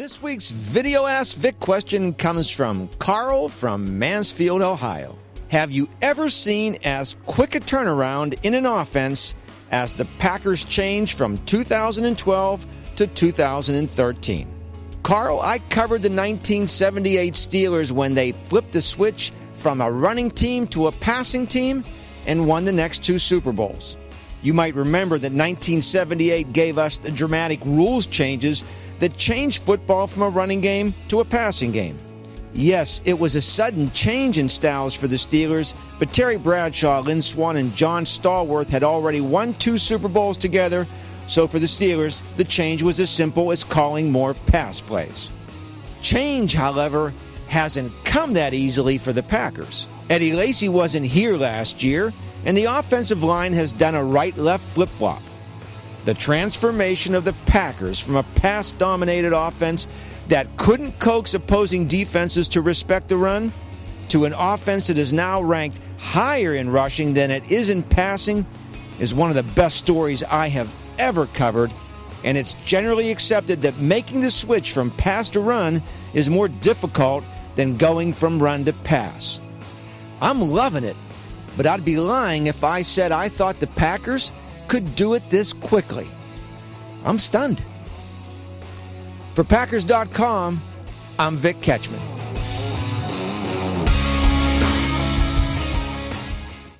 This week's Video Ask Vic question comes from Carl from Mansfield, Ohio. Have you ever seen as quick a turnaround in an offense as the Packers change from 2012 to 2013? Carl, I covered the 1978 Steelers when they flipped the switch from a running team to a passing team and won the next two Super Bowls. You might remember that 1978 gave us the dramatic rules changes that changed football from a running game to a passing game. Yes, it was a sudden change in styles for the Steelers, but Terry Bradshaw, Lynn Swann, and John Stallworth had already won two Super Bowls together, so for the Steelers, the change was as simple as calling more pass plays. Change, however, hasn't come that easily for the Packers. Eddie Lacy wasn't here last year, and the offensive line has done a right-left flip-flop. The transformation of the Packers from a pass-dominated offense that couldn't coax opposing defenses to respect the run to an offense that is now ranked higher in rushing than it is in passing is one of the best stories I have ever covered, and it's generally accepted that making the switch from pass to run is more difficult than going from run to pass. I'm loving it, but I'd be lying if I said I thought the Packers could do it this quickly. I'm stunned. For Packers.com, I'm Vic Ketchman.